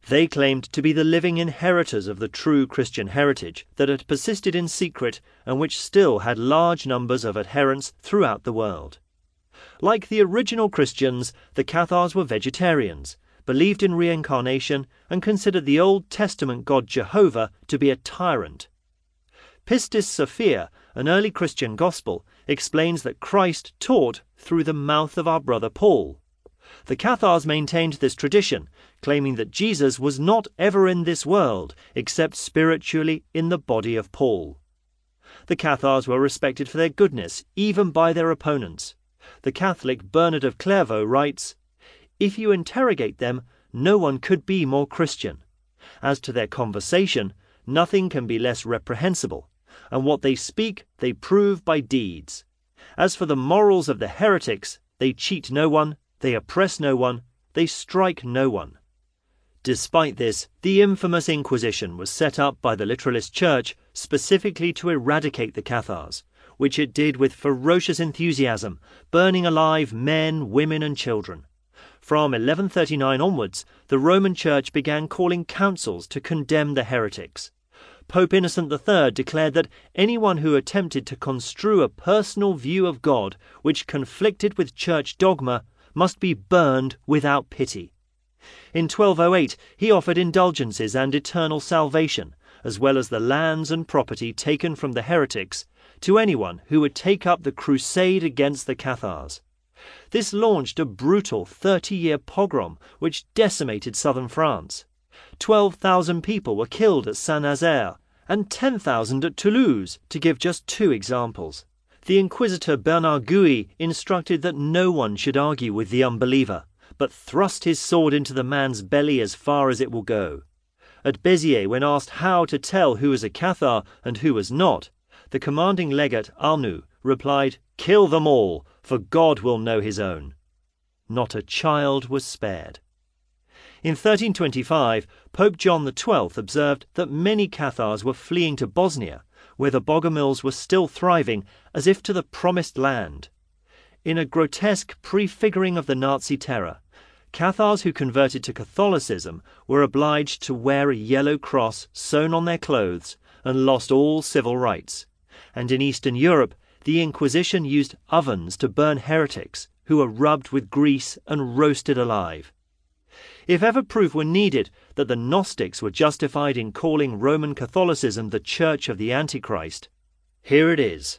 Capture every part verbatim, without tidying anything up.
They claimed to be the living inheritors of the true Christian heritage that had persisted in secret and which still had large numbers of adherents throughout the world. Like the original Christians, the Cathars were vegetarians, believed in reincarnation, and considered the Old Testament God Jehovah to be a tyrant. Pistis Sophia, an early Christian gospel, explains that Christ taught through the mouth of our brother Paul. The Cathars maintained this tradition, claiming that Jesus was not ever in this world except spiritually in the body of Paul. The Cathars were respected for their goodness, even by their opponents. The Catholic Bernard of Clairvaux writes, "If you interrogate them, no one could be more Christian. As to their conversation, nothing can be less reprehensible, and what they speak they prove by deeds. As for the morals of the heretics, they cheat no one, they oppress no one, they strike no one." Despite this, the infamous Inquisition was set up by the Literalist Church specifically to eradicate the Cathars, which it did with ferocious enthusiasm, burning alive men, women and children. From eleven thirty-nine onwards, the Roman Church began calling councils to condemn the heretics. Pope Innocent the Third declared that anyone who attempted to construe a personal view of God which conflicted with church dogma must be burned without pity. In twelve oh eight, he offered indulgences and eternal salvation, as well as the lands and property taken from the heretics, to anyone who would take up the crusade against the Cathars. This launched a brutal thirty-year pogrom which decimated southern France. Twelve thousand people were killed at Saint-Nazaire, and ten thousand at Toulouse, to give just two examples. The Inquisitor Bernard Gouy instructed that no one should argue with the unbeliever, but thrust his sword into the man's belly as far as it will go. At Béziers, when asked how to tell who was a Cathar and who was not, the commanding legate Arnoux replied, "Kill them all, for God will know his own." Not a child was spared. In thirteen twenty-five, Pope John the Twelfth observed that many Cathars were fleeing to Bosnia, where the Bogomils were still thriving, as if to the promised land. In a grotesque prefiguring of the Nazi terror, Cathars who converted to Catholicism were obliged to wear a yellow cross sewn on their clothes and lost all civil rights. And in Eastern Europe, the Inquisition used ovens to burn heretics who were rubbed with grease and roasted alive. If ever proof were needed that the Gnostics were justified in calling Roman Catholicism the Church of the Antichrist, here it is.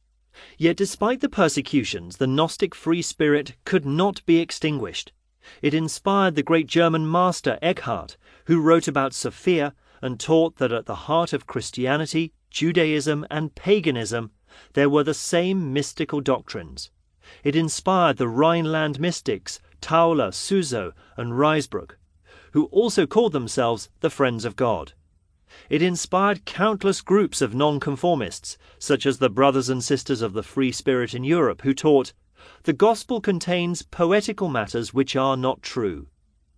Yet despite the persecutions, the Gnostic free spirit could not be extinguished. It inspired the great German master Eckhart, who wrote about Sophia and taught that at the heart of Christianity, Judaism and paganism there were the same mystical doctrines. It inspired the Rhineland mystics Tauler, Suso and Ruysbrock, who also called themselves the Friends of God. It inspired countless groups of nonconformists, such as the Brothers and Sisters of the Free Spirit in Europe, who taught, "The gospel contains poetical matters which are not true."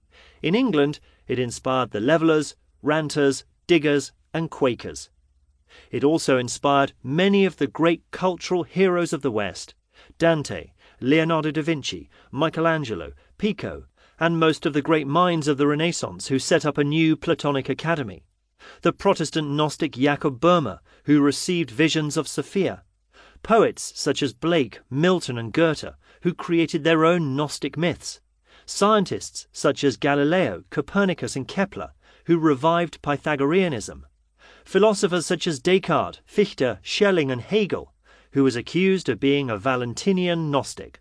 In England, it inspired the Levellers, Ranters, Diggers and Quakers. It also inspired many of the great cultural heroes of the West, Dante, Leonardo da Vinci, Michelangelo, Pico, and most of the great minds of the Renaissance who set up a new Platonic academy, the Protestant Gnostic Jacob Boehme, who received visions of Sophia, poets such as Blake, Milton and Goethe, who created their own Gnostic myths, scientists such as Galileo, Copernicus and Kepler, who revived Pythagoreanism, philosophers such as Descartes, Fichte, Schelling and Hegel, who was accused of being a Valentinian Gnostic.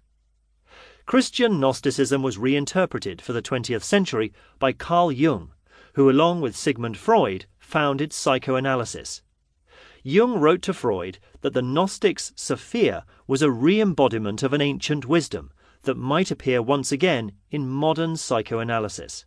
Christian Gnosticism was reinterpreted for the twentieth century by Carl Jung, who along with Sigmund Freud founded psychoanalysis. Jung wrote to Freud that the Gnostics' Sophia was a re-embodiment of an ancient wisdom that might appear once again in modern psychoanalysis.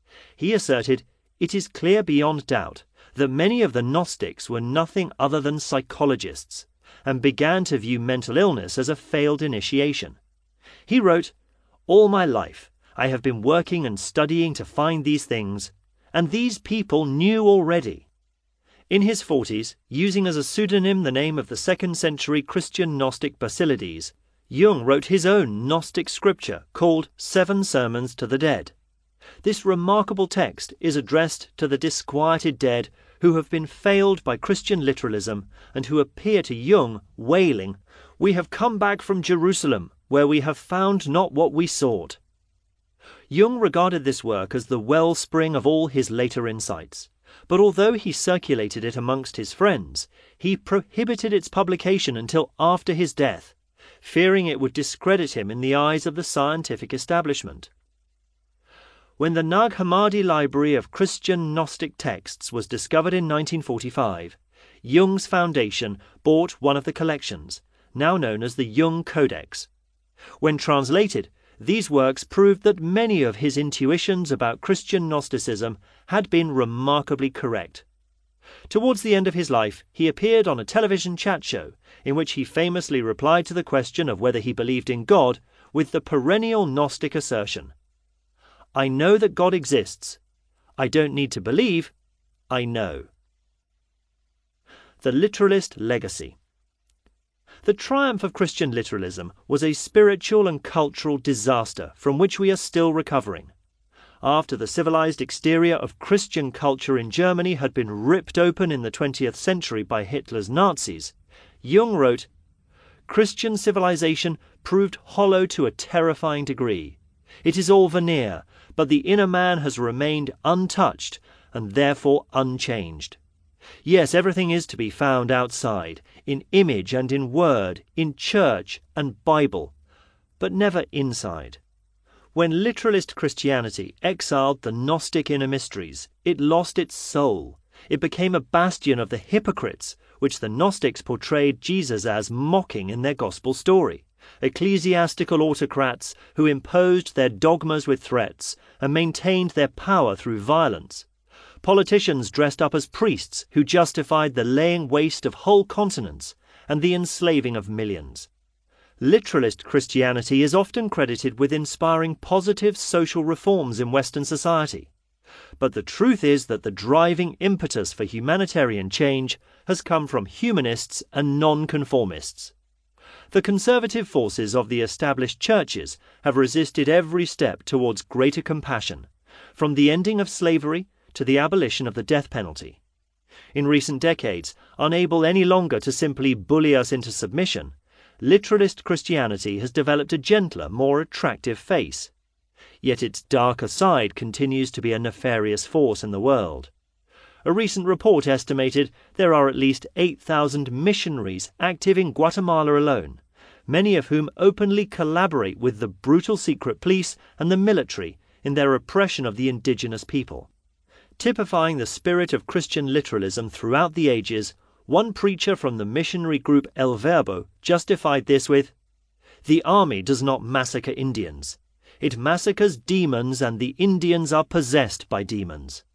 He asserted, "It is clear beyond doubt that many of the Gnostics were nothing other than psychologists, and began to view mental illness as a failed initiation." He wrote, "All my life I have been working and studying to find these things, and these people knew already." In his forties, using as a pseudonym the name of the second century Christian Gnostic Basilides, Jung wrote his own Gnostic scripture called Seven Sermons to the Dead. This remarkable text is addressed to the disquieted dead who have been failed by Christian literalism and who appear to Jung wailing, "We have come back from Jerusalem, where we have found not what we sought." Jung regarded this work as the wellspring of all his later insights, but although he circulated it amongst his friends, he prohibited its publication until after his death, fearing it would discredit him in the eyes of the scientific establishment. When the Nag Hammadi Library of Christian Gnostic Texts was discovered in nineteen forty-five, Jung's Foundation bought one of the collections, now known as the Jung Codex. When translated, these works proved that many of his intuitions about Christian Gnosticism had been remarkably correct. Towards the end of his life, he appeared on a television chat show in which he famously replied to the question of whether he believed in God with the perennial Gnostic assertion, "I know that God exists. I don't need to believe. I know." The Literalist Legacy. The triumph of Christian literalism was a spiritual and cultural disaster from which we are still recovering. After the civilized exterior of Christian culture in Germany had been ripped open in the twentieth century by Hitler's Nazis, Jung wrote, "Christian civilization proved hollow to a terrifying degree. It is all veneer, but the inner man has remained untouched and therefore unchanged. Yes, everything is to be found outside, in image and in word, in church and Bible, but never inside. When literalist Christianity exiled the Gnostic inner mysteries, it lost its soul. It became a bastion of the hypocrites, which the Gnostics portrayed Jesus as mocking in their gospel story. Ecclesiastical autocrats who imposed their dogmas with threats and maintained their power through violence. Politicians dressed up as priests who justified the laying waste of whole continents and the enslaving of millions. Literalist Christianity is often credited with inspiring positive social reforms in Western society. But the truth is that the driving impetus for humanitarian change has come from humanists and nonconformists. The conservative forces of the established churches have resisted every step towards greater compassion, from the ending of slavery to the abolition of the death penalty. In recent decades, unable any longer to simply bully us into submission, literalist Christianity has developed a gentler, more attractive face. Yet its darker side continues to be a nefarious force in the world. A recent report estimated there are at least eight thousand missionaries active in Guatemala alone, many of whom openly collaborate with the brutal secret police and the military in their oppression of the indigenous people. Typifying the spirit of Christian literalism throughout the ages, one preacher from the missionary group El Verbo justified this with, "The army does not massacre Indians. It massacres demons, and the Indians are possessed by demons."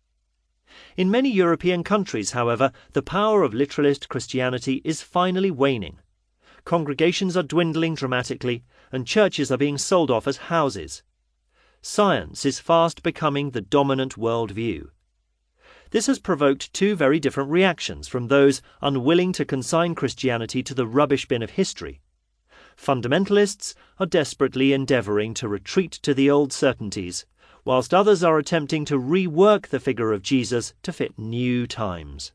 In many European countries, however, the power of literalist Christianity is finally waning. Congregations are dwindling dramatically, and churches are being sold off as houses. Science is fast becoming the dominant worldview. This has provoked two very different reactions from those unwilling to consign Christianity to the rubbish bin of history. Fundamentalists are desperately endeavouring to retreat to the old certainties, whilst others are attempting to rework the figure of Jesus to fit new times.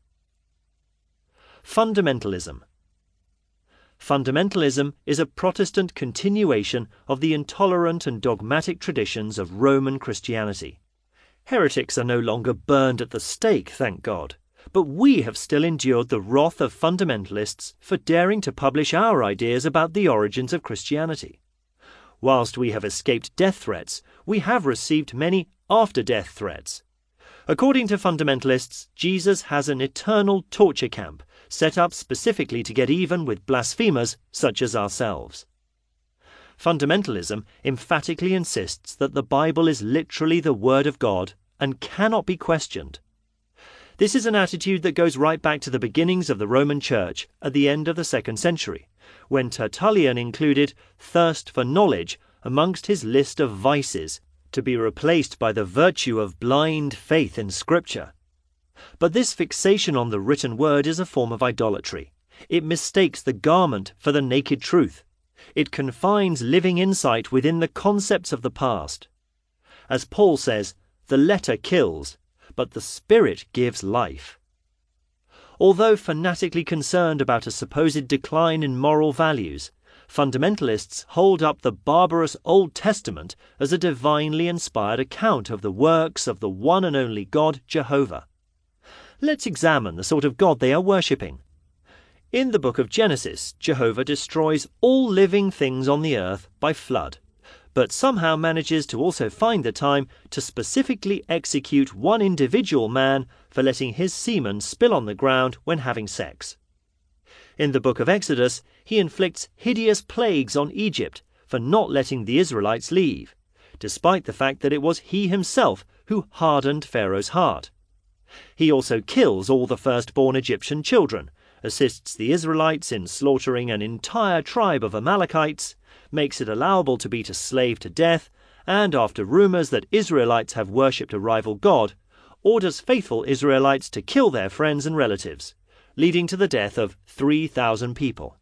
Fundamentalism. Fundamentalism is a Protestant continuation of the intolerant and dogmatic traditions of Roman Christianity. Heretics are no longer burned at the stake, thank God, but we have still endured the wrath of fundamentalists for daring to publish our ideas about the origins of Christianity. Whilst we have escaped death threats, we have received many after-death threats. According to fundamentalists, Jesus has an eternal torture camp set up specifically to get even with blasphemers such as ourselves. Fundamentalism emphatically insists that the Bible is literally the Word of God and cannot be questioned. This is an attitude that goes right back to the beginnings of the Roman Church at the end of the second century, when Tertullian included thirst for knowledge amongst his list of vices, to be replaced by the virtue of blind faith in Scripture. But this fixation on the written word is a form of idolatry. It mistakes the garment for the naked truth. It confines living insight within the concepts of the past. As Paul says, the letter kills, but the Spirit gives life. Although fanatically concerned about a supposed decline in moral values, fundamentalists hold up the barbarous Old Testament as a divinely inspired account of the works of the one and only God, Jehovah. Let's examine the sort of God they are worshipping. In the book of Genesis, Jehovah destroys all living things on the earth by flood, but somehow manages to also find the time to specifically execute one individual man for letting his semen spill on the ground when having sex. In the book of Exodus, he inflicts hideous plagues on Egypt for not letting the Israelites leave, despite the fact that it was he himself who hardened Pharaoh's heart. He also kills all the firstborn Egyptian children, assists the Israelites in slaughtering an entire tribe of Amalekites, makes it allowable to beat a slave to death, and after rumours that Israelites have worshipped a rival god, orders faithful Israelites to kill their friends and relatives, leading to the death of three thousand people.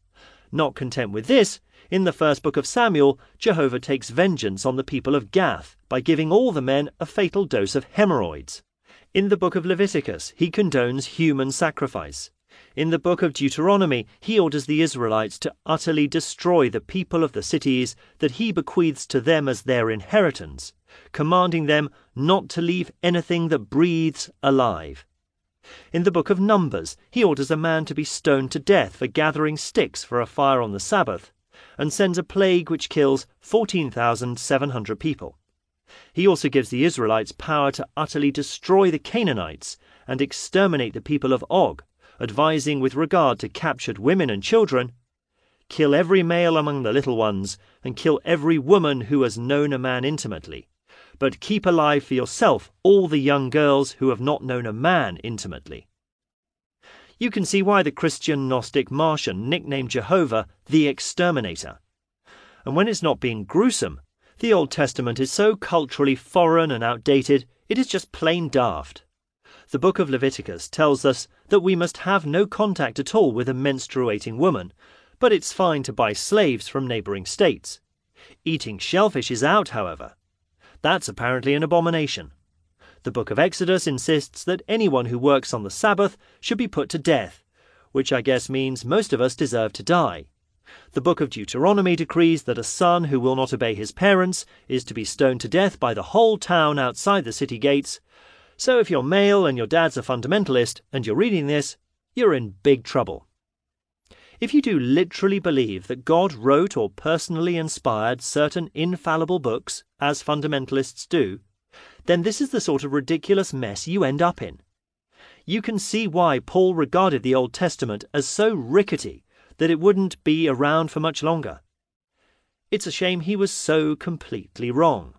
Not content with this, in the first book of Samuel, Jehovah takes vengeance on the people of Gath by giving all the men a fatal dose of hemorrhoids. In the book of Leviticus, he condones human sacrifice. In the book of Deuteronomy, he orders the Israelites to utterly destroy the people of the cities that he bequeaths to them as their inheritance, commanding them not to leave anything that breathes alive. In the book of Numbers, he orders a man to be stoned to death for gathering sticks for a fire on the Sabbath, and sends a plague which kills fourteen thousand seven hundred people. He also gives the Israelites power to utterly destroy the Canaanites and exterminate the people of Og, advising with regard to captured women and children, "Kill every male among the little ones, and kill every woman who has known a man intimately. But keep alive for yourself all the young girls who have not known a man intimately." You can see why the Christian Gnostic Marcion nicknamed Jehovah the Exterminator. And when it's not being gruesome, the Old Testament is so culturally foreign and outdated, it is just plain daft. The book of Leviticus tells us that we must have no contact at all with a menstruating woman, but it's fine to buy slaves from neighbouring states. Eating shellfish is out, however. That's apparently an abomination. The book of Exodus insists that anyone who works on the Sabbath should be put to death, which I guess means most of us deserve to die. The book of Deuteronomy decrees that a son who will not obey his parents is to be stoned to death by the whole town outside the city gates. So if you're male and your dad's a fundamentalist and you're reading this, you're in big trouble. If you do literally believe that God wrote or personally inspired certain infallible books, as fundamentalists do, then this is the sort of ridiculous mess you end up in. You can see why Paul regarded the Old Testament as so rickety that it wouldn't be around for much longer. It's a shame he was so completely wrong.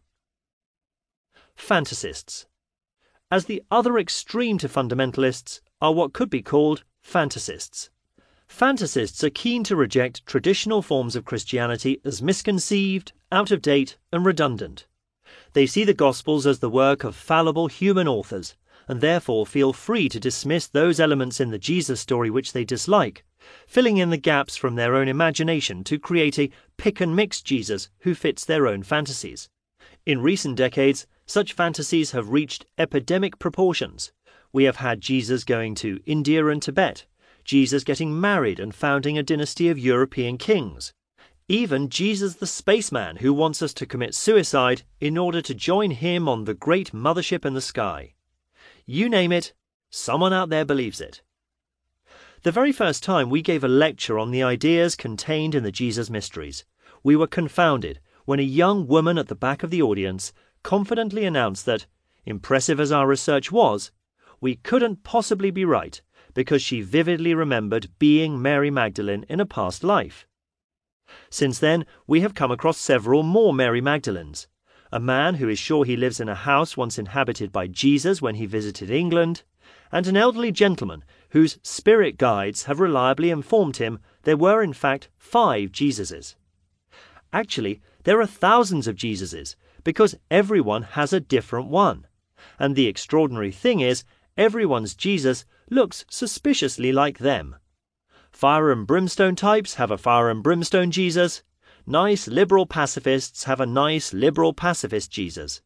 Fantasists. As the other extreme to fundamentalists are what could be called fantasists. Fantasists are keen to reject traditional forms of Christianity as misconceived, out of date, and redundant. They see the Gospels as the work of fallible human authors, and therefore feel free to dismiss those elements in the Jesus story which they dislike, filling in the gaps from their own imagination to create a pick-and-mix Jesus who fits their own fantasies. In recent decades, such fantasies have reached epidemic proportions. We have had Jesus going to India and Tibet, Jesus getting married and founding a dynasty of European kings, even Jesus the spaceman who wants us to commit suicide in order to join him on the great mothership in the sky. You name it, someone out there believes it. The very first time we gave a lecture on the ideas contained in the Jesus Mysteries, we were confounded when a young woman at the back of the audience confidently announced that, impressive as our research was, we couldn't possibly be right because she vividly remembered being Mary Magdalene in a past life. Since then, we have come across several more Mary Magdalenes. A man who is sure he lives in a house once inhabited by Jesus when he visited England, and an elderly gentleman whose spirit guides have reliably informed him there were in fact five Jesuses. Actually, there are thousands of Jesuses, because everyone has a different one. And the extraordinary thing is, everyone's Jesus looks suspiciously like them. Fire and brimstone types have a fire and brimstone Jesus. Nice liberal pacifists have a nice liberal pacifist Jesus.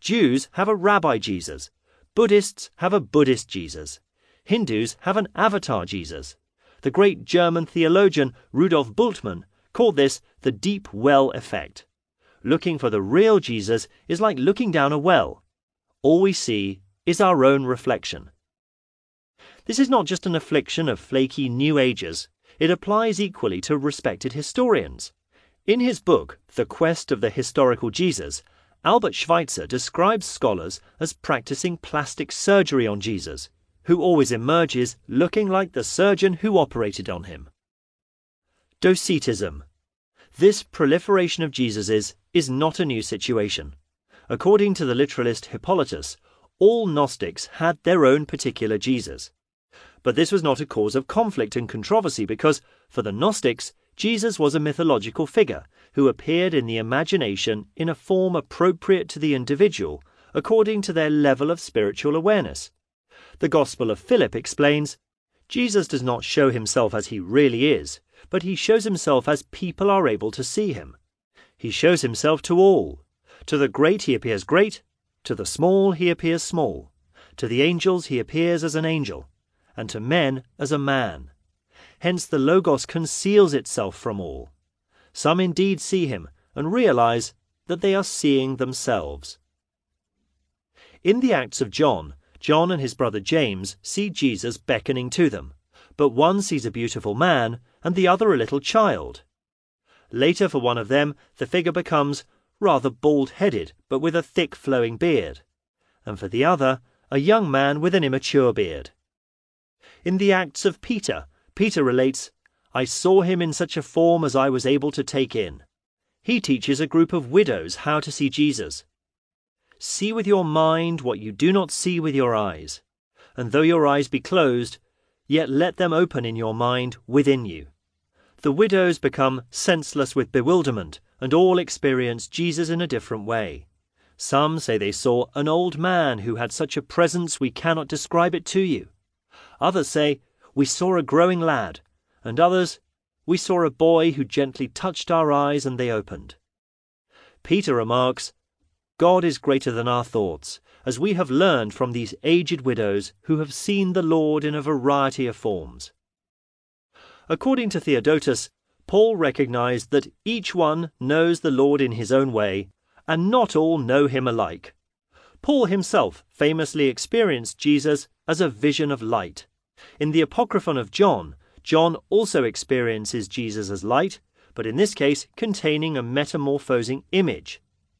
Jews have a Rabbi Jesus. Buddhists have a Buddhist Jesus. Hindus have an Avatar Jesus. The great German theologian Rudolf Bultmann called this the deep well effect. Looking for the real Jesus is like looking down a well. All we see is our own reflection. This is not just an affliction of flaky New Agers. It applies equally to respected historians. In his book, The Quest of the Historical Jesus, Albert Schweitzer describes scholars as practicing plastic surgery on Jesus, who always emerges looking like the surgeon who operated on him. Docetism. This proliferation of Jesuses is not a new situation. According to the literalist Hippolytus, all Gnostics had their own particular Jesus. But this was not a cause of conflict and controversy because, for the Gnostics, Jesus was a mythological figure who appeared in the imagination in a form appropriate to the individual according to their level of spiritual awareness. The Gospel of Philip explains, Jesus does not show himself as he really is, but he shows himself as people are able to see him. He shows himself to all. To the great he appears great, to the small he appears small, to the angels he appears as an angel, and to men as a man. Hence the Logos conceals itself from all. Some indeed see him and realize that they are seeing themselves. In the Acts of John, John and his brother James see Jesus beckoning to them, but one sees a beautiful man and the other a little child. Later, for one of them, the figure becomes rather bald-headed but with a thick flowing beard, and for the other, a young man with an immature beard. In the Acts of Peter, Peter relates, I saw him in such a form as I was able to take in. He teaches a group of widows how to see Jesus. See with your mind what you do not see with your eyes, and though your eyes be closed, yet let them open in your mind within you. The widows become senseless with bewilderment, and all experience Jesus in a different way. Some say they saw an old man who had such a presence we cannot describe it to you. Others say, we saw a growing lad, and others, we saw a boy who gently touched our eyes and they opened. Peter remarks, God is greater than our thoughts, as we have learned from these aged widows who have seen the Lord in a variety of forms. According to Theodotus, Paul recognized that each one knows the Lord in his own way, and not all know him alike. Paul himself famously experienced Jesus as a vision of light. In the Apocryphon of John, John also experiences Jesus as light, but in this case containing a metamorphosing image.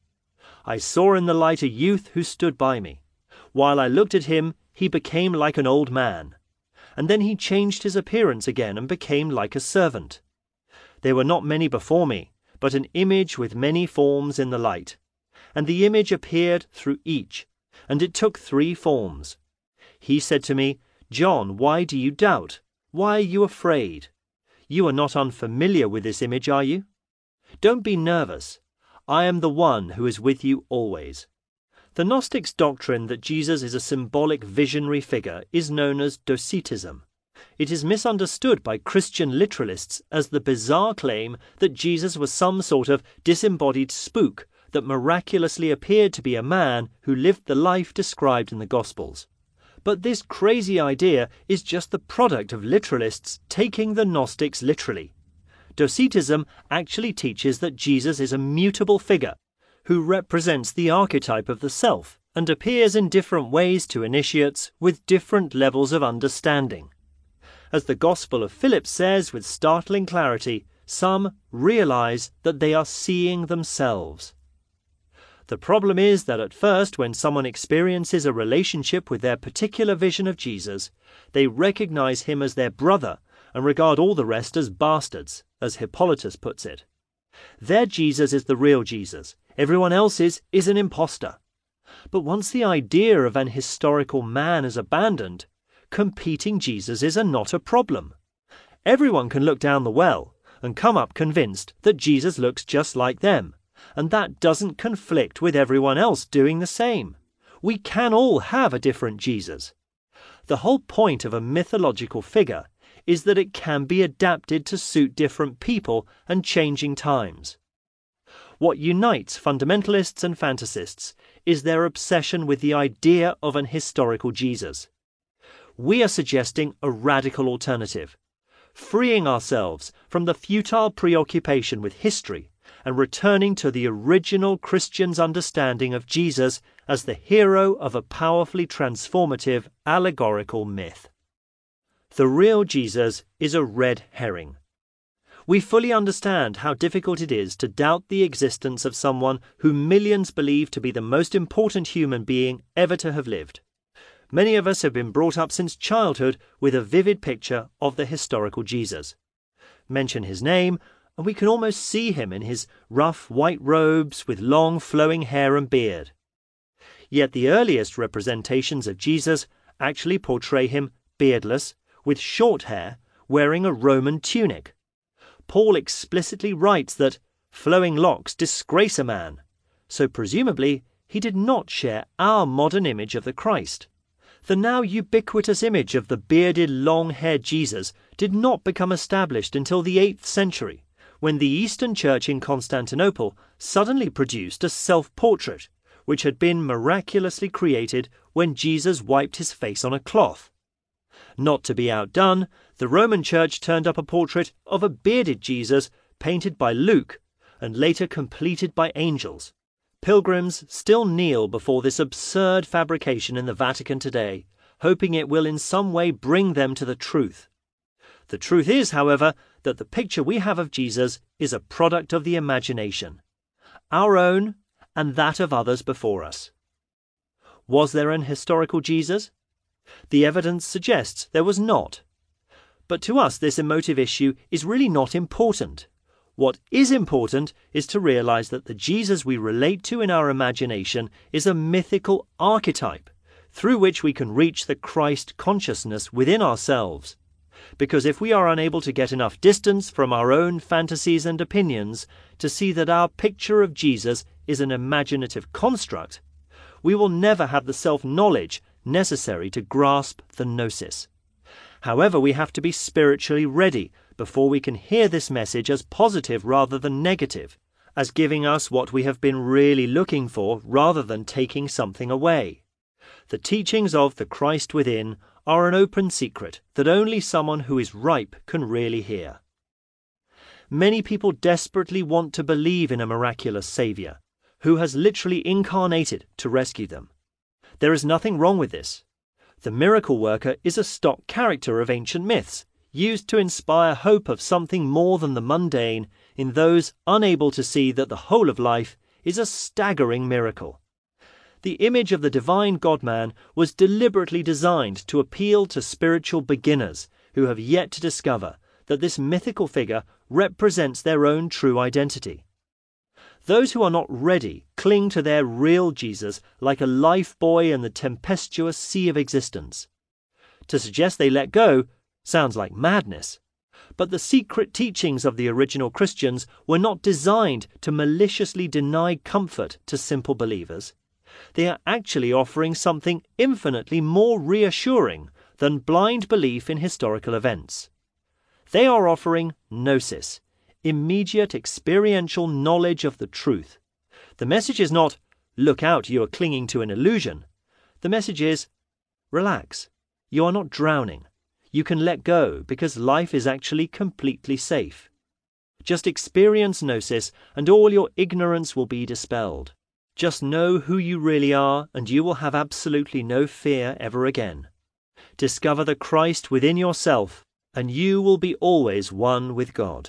I saw in the light a youth who stood by me. While I looked at him, he became like an old man. And then he changed his appearance again and became like a servant. There were not many before me, but an image with many forms in the light. And the image appeared through each, and it took three forms. He said to me, John, why do you doubt? Why are you afraid? You are not unfamiliar with this image, are you? Don't be nervous. I am the one who is with you always. The Gnostics' doctrine that Jesus is a symbolic visionary figure is known as Docetism. It is misunderstood by Christian literalists as the bizarre claim that Jesus was some sort of disembodied spook that miraculously appeared to be a man who lived the life described in the Gospels. But this crazy idea is just the product of literalists taking the Gnostics literally. Docetism actually teaches that Jesus is a mutable figure who represents the archetype of the self and appears in different ways to initiates with different levels of understanding. As the Gospel of Philip says with startling clarity, some realize that they are seeing themselves. The problem is that at first, when someone experiences a relationship with their particular vision of Jesus, they recognize him as their brother and regard all the rest as bastards, as Hippolytus puts it. Their Jesus is the real Jesus. Everyone else's is an impostor. But once the idea of an historical man is abandoned, competing Jesuses are not a problem. Everyone can look down the well and come up convinced that Jesus looks just like them, and that doesn't conflict with everyone else doing the same. We can all have a different Jesus. The whole point of a mythological figure is that it can be adapted to suit different people and changing times. What unites fundamentalists and fantasists is their obsession with the idea of an historical Jesus. We are suggesting a radical alternative, freeing ourselves from the futile preoccupation with history and returning to the original Christian's understanding of Jesus as the hero of a powerfully transformative allegorical myth. The real Jesus is a red herring. We fully understand how difficult it is to doubt the existence of someone who millions believe to be the most important human being ever to have lived. Many of us have been brought up since childhood with a vivid picture of the historical Jesus. Mention his name, and we can almost see him in his rough white robes with long flowing hair and beard. Yet the earliest representations of Jesus actually portray him beardless, with short hair, wearing a Roman tunic. Paul explicitly writes that flowing locks disgrace a man, so presumably he did not share our modern image of the Christ. The now ubiquitous image of the bearded, long-haired Jesus did not become established until the eighth century, when the Eastern Church in Constantinople suddenly produced a self-portrait, which had been miraculously created when Jesus wiped his face on a cloth. Not to be outdone, the Roman Church turned up a portrait of a bearded Jesus painted by Luke and later completed by angels. Pilgrims still kneel before this absurd fabrication in the Vatican today, hoping it will in some way bring them to the truth. The truth is, however, that the picture we have of Jesus is a product of the imagination, our own and that of others before us. Was there an historical Jesus? The evidence suggests there was not. But to us, this emotive issue is really not important. What is important is to realize that the Jesus we relate to in our imagination is a mythical archetype through which we can reach the Christ consciousness within ourselves. Because if we are unable to get enough distance from our own fantasies and opinions to see that our picture of Jesus is an imaginative construct, we will never have the self-knowledge necessary to grasp the gnosis. However, we have to be spiritually ready before we can hear this message as positive rather than negative, as giving us what we have been really looking for rather than taking something away. The teachings of the Christ within are an open secret that only someone who is ripe can really hear. Many people desperately want to believe in a miraculous Saviour, who has literally incarnated to rescue them. There is nothing wrong with this. The miracle worker is a stock character of ancient myths, used to inspire hope of something more than the mundane in those unable to see that the whole of life is a staggering miracle. The image of the divine God-man was deliberately designed to appeal to spiritual beginners who have yet to discover that this mythical figure represents their own true identity. Those who are not ready cling to their real Jesus like a life buoy in the tempestuous sea of existence. To suggest they let go sounds like madness. But the secret teachings of the original Christians were not designed to maliciously deny comfort to simple believers. They are actually offering something infinitely more reassuring than blind belief in historical events. They are offering gnosis, immediate experiential knowledge of the truth. The message is not, look out, you are clinging to an illusion. The message is, relax, you are not drowning. You can let go because life is actually completely safe. Just experience gnosis and all your ignorance will be dispelled. Just know who you really are and you will have absolutely no fear ever again. Discover the Christ within yourself and you will be always one with God.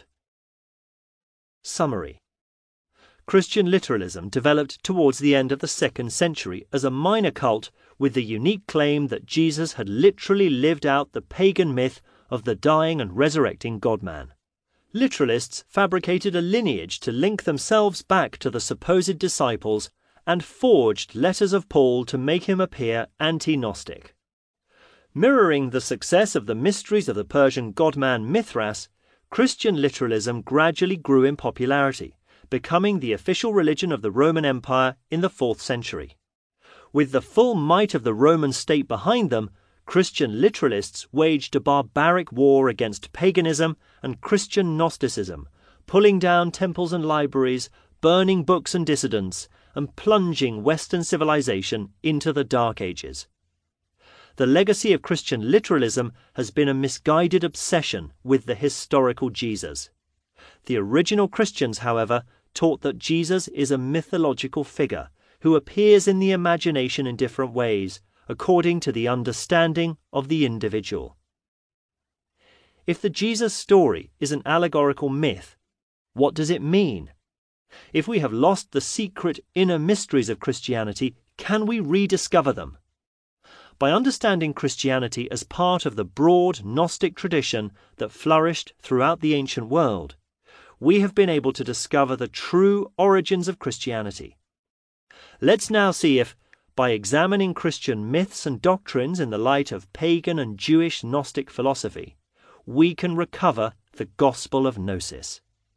Summary. Christian literalism developed towards the end of the second century as a minor cult with the unique claim that Jesus had literally lived out the pagan myth of the dying and resurrecting God-man. Literalists fabricated a lineage to link themselves back to the supposed disciples and forged letters of Paul to make him appear anti-Gnostic. Mirroring the success of the mysteries of the Persian God-man Mithras, Christian literalism gradually grew in popularity, becoming the official religion of the Roman Empire in the fourth century. With the full might of the Roman state behind them, Christian literalists waged a barbaric war against paganism and Christian Gnosticism, pulling down temples and libraries, burning books and dissidents, and plunging Western civilization into the Dark Ages. The legacy of Christian literalism has been a misguided obsession with the historical Jesus. The original Christians, however, taught that Jesus is a mythological figure who appears in the imagination in different ways, according to the understanding of the individual. If the Jesus story is an allegorical myth, what does it mean? If we have lost the secret inner mysteries of Christianity, can we rediscover them? By understanding Christianity as part of the broad Gnostic tradition that flourished throughout the ancient world, we have been able to discover the true origins of Christianity. Let's now see if, by examining Christian myths and doctrines in the light of pagan and Jewish Gnostic philosophy, we can recover the gospel of Gnosis.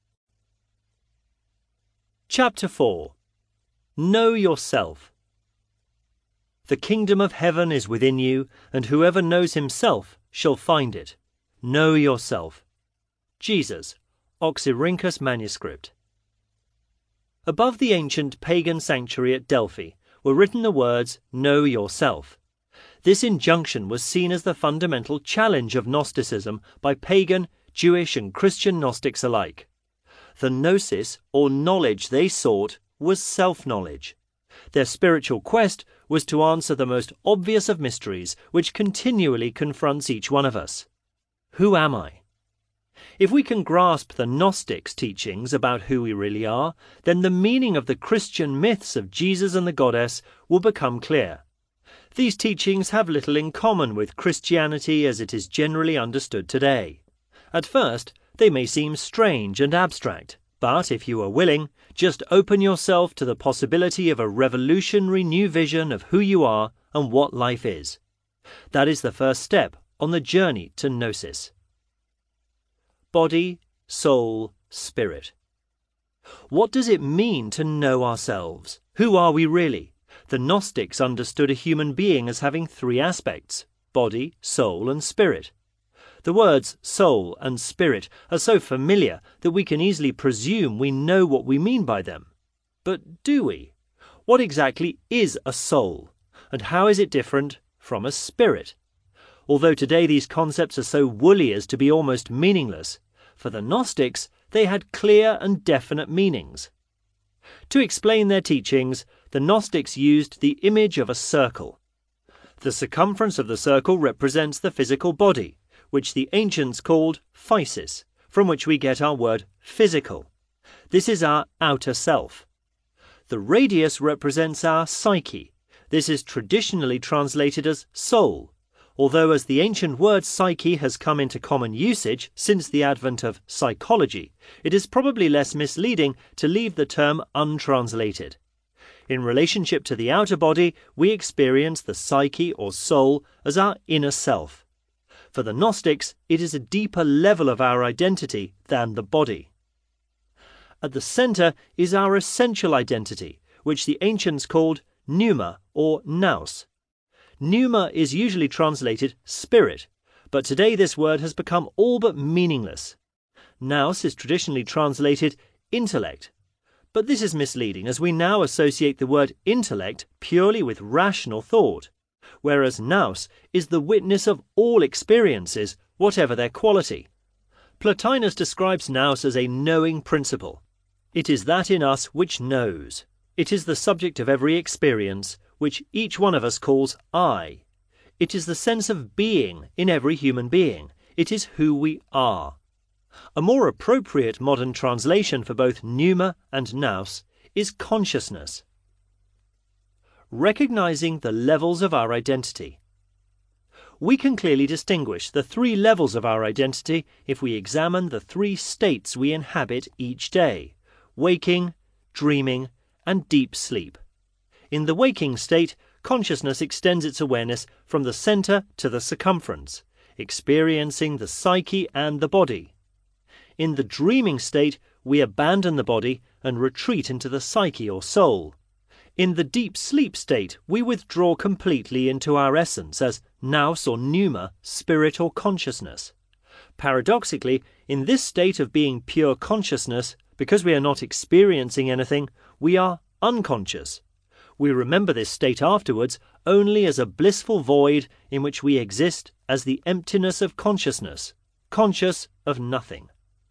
Chapter four. Know Yourself. The kingdom of heaven is within you, and whoever knows himself shall find it. Know yourself. Jesus, Oxyrhynchus Manuscript. Above the ancient pagan sanctuary at Delphi were written the words, Know yourself. This injunction was seen as the fundamental challenge of Gnosticism by pagan, Jewish and Christian Gnostics alike. The gnosis, or knowledge they sought, was self-knowledge. Their spiritual quest was to answer the most obvious of mysteries, which continually confronts each one of us. Who am I? If we can grasp the Gnostics' teachings about who we really are, then the meaning of the Christian myths of Jesus and the Goddess will become clear. These teachings have little in common with Christianity as it is generally understood today. At first, they may seem strange and abstract, but if you are willing, just open yourself to the possibility of a revolutionary new vision of who you are and what life is. That is the first step on the journey to Gnosis. Body, soul, spirit. What does it mean to know ourselves? Who are we really? The Gnostics understood a human being as having three aspects: body, soul, and spirit. The words soul and spirit are so familiar that we can easily presume we know what we mean by them. But do we? What exactly is a soul, and how is it different from a spirit? Although today these concepts are so woolly as to be almost meaningless, for the Gnostics they had clear and definite meanings. To explain their teachings, the Gnostics used the image of a circle. The circumference of the circle represents the physical body, which the ancients called physis, from which we get our word physical. This is our outer self. The radius represents our psyche. This is traditionally translated as soul, although as the ancient word psyche has come into common usage since the advent of psychology, it is probably less misleading to leave the term untranslated. In relationship to the outer body, we experience the psyche or soul as our inner self. For the Gnostics, it is a deeper level of our identity than the body. At the centre is our essential identity, which the ancients called pneuma or nous. Pneuma is usually translated spirit, but today this word has become all but meaningless. Nous is traditionally translated intellect, but this is misleading as we now associate the word intellect purely with rational thought, whereas nous is the witness of all experiences, whatever their quality. Plotinus describes nous as a knowing principle. It is that in us which knows. It is the subject of every experience, which each one of us calls I. It is the sense of being in every human being. It is who we are. A more appropriate modern translation for both pneuma and nous is consciousness. Recognizing the levels of our identity. We can clearly distinguish the three levels of our identity if we examine the three states we inhabit each day: waking, dreaming, and deep sleep. In the waking state, consciousness extends its awareness from the center to the circumference, experiencing the psyche and the body. In the dreaming state, we abandon the body and retreat into the psyche or soul. In the deep sleep state, we withdraw completely into our essence as nous or pneuma, spirit or consciousness. Paradoxically, in this state of being pure consciousness, because we are not experiencing anything, we are unconscious. We remember this state afterwards only as a blissful void in which we exist as the emptiness of consciousness, conscious of nothing.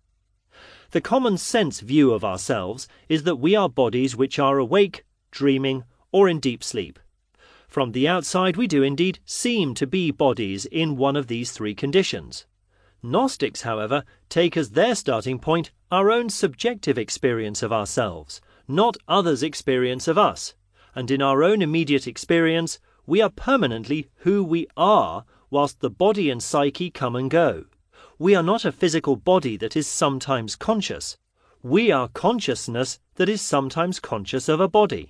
The common sense view of ourselves is that we are bodies which are awake, dreaming, or in deep sleep. From the outside we do indeed seem to be bodies in one of these three conditions. Gnostics, however, take as their starting point our own subjective experience of ourselves, not others' experience of us, and in our own immediate experience we are permanently who we are whilst the body and psyche come and go. We are not a physical body that is sometimes conscious. We are consciousness that is sometimes conscious of a body.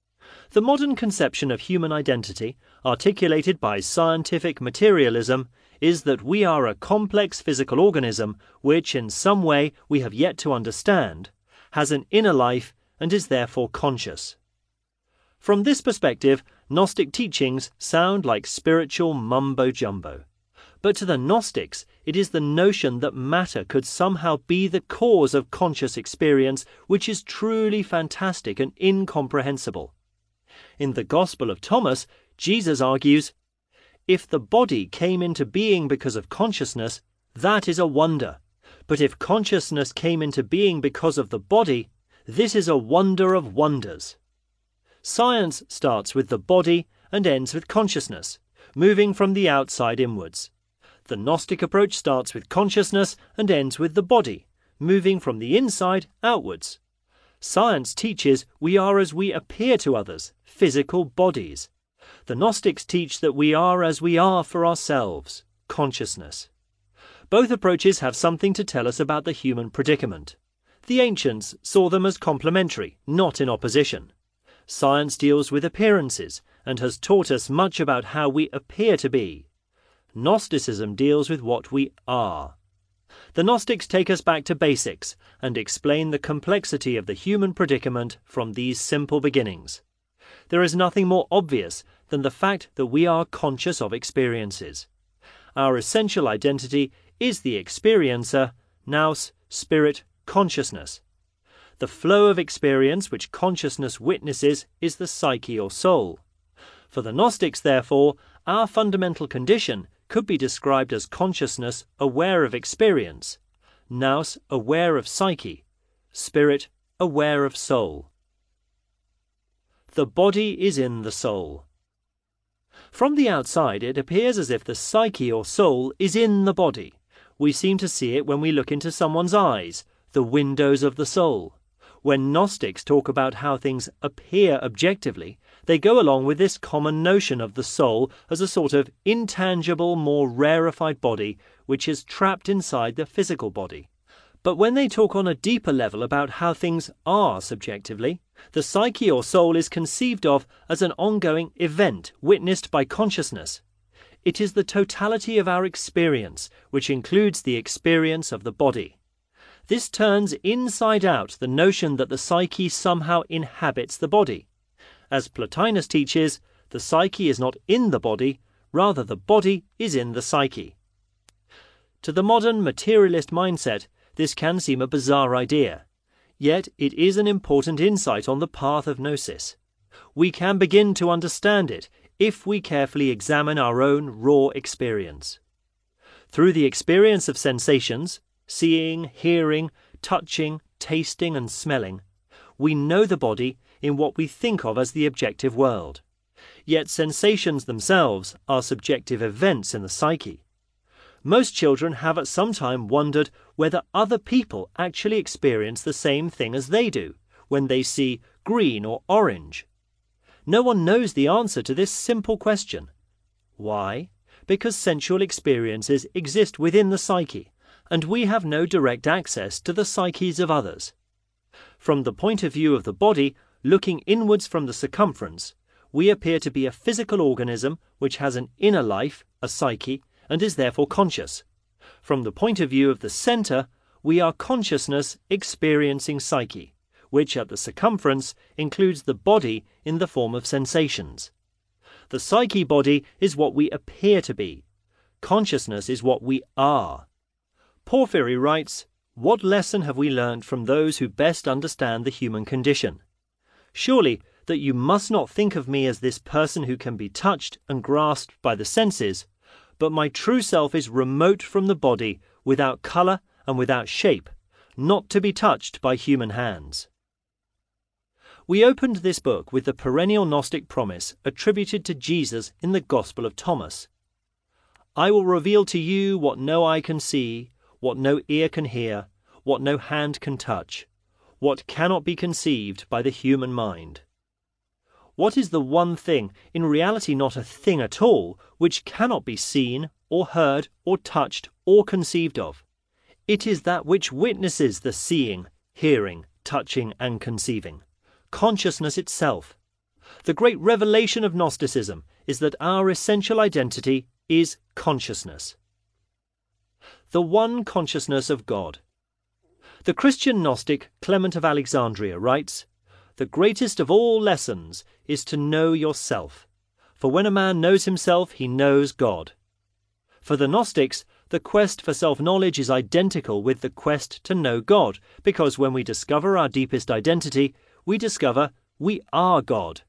The modern conception of human identity, articulated by scientific materialism, is that we are a complex physical organism which, in some way we have yet to understand, has an inner life and is therefore conscious. From this perspective, Gnostic teachings sound like spiritual mumbo-jumbo. But to the Gnostics, it is the notion that matter could somehow be the cause of conscious experience which is truly fantastic and incomprehensible. In the Gospel of Thomas, Jesus argues, "If the body came into being because of consciousness, that is a wonder. But if consciousness came into being because of the body, this is a wonder of wonders." Science starts with the body and ends with consciousness, moving from the outside inwards. The Gnostic approach starts with consciousness and ends with the body, moving from the inside outwards. Science teaches we are as we appear to others, physical bodies. The Gnostics teach that we are as we are for ourselves, consciousness. Both approaches have something to tell us about the human predicament. The ancients saw them as complementary, not in opposition. Science deals with appearances and has taught us much about how we appear to be. Gnosticism deals with what we are. The Gnostics take us back to basics and explain the complexity of the human predicament from these simple beginnings. There is nothing more obvious than the fact that we are conscious of experiences. Our essential identity is the experiencer, nous, spirit, consciousness. The flow of experience which consciousness witnesses is the psyche or soul. For the Gnostics, therefore, our fundamental condition could be described as consciousness aware of experience, nous aware of psyche, spirit aware of soul. The body is in the soul. From the outside it appears as if the psyche or soul is in the body. We seem to see it when we look into someone's eyes, the windows of the soul. When Gnostics talk about how things appear objectively, they go along with this common notion of the soul as a sort of intangible, more rarefied body which is trapped inside the physical body. But when they talk on a deeper level about how things are subjectively, the psyche or soul is conceived of as an ongoing event witnessed by consciousness. It is the totality of our experience, which includes the experience of the body. This turns inside out the notion that the psyche somehow inhabits the body. As Plotinus teaches, the psyche is not in the body, rather the body is in the psyche. To the modern materialist mindset, this can seem a bizarre idea, yet it is an important insight on the path of gnosis. We can begin to understand it if we carefully examine our own raw experience. Through the experience of sensations, seeing, hearing, touching, tasting and smelling, we know the body in what we think of as the objective world. Yet sensations themselves are subjective events in the psyche. Most children have at some time wondered whether other people actually experience the same thing as they do when they see green or orange. No one knows the answer to this simple question. Why? Because sensual experiences exist within the psyche, and we have no direct access to the psyches of others. From the point of view of the body, looking inwards from the circumference, we appear to be a physical organism which has an inner life, a psyche, and is therefore conscious. From the point of view of the centre, we are consciousness experiencing psyche, which at the circumference includes the body in the form of sensations. The psyche body is what we appear to be. Consciousness is what we are. Porphyry writes, "What lesson have we learnt from those who best understand the human condition? Surely that you must not think of me as this person who can be touched and grasped by the senses, but my true self is remote from the body, without colour and without shape, not to be touched by human hands. We opened this book with the perennial Gnostic promise attributed to Jesus in the Gospel of Thomas. I will reveal to you what no eye can see, what no ear can hear, what no hand can touch, what cannot be conceived by the human mind. What is the one thing, in reality not a thing at all, which cannot be seen, or heard, or touched, or conceived of? It is that which witnesses the seeing, hearing, touching, and conceiving. Consciousness itself. The great revelation of Gnosticism is that our essential identity is consciousness. The one consciousness of God. The Christian Gnostic Clement of Alexandria writes, "The greatest of all lessons is to know yourself, for when a man knows himself, he knows God." For the Gnostics, the quest for self-knowledge is identical with the quest to know God, because when we discover our deepest identity, we discover we are God.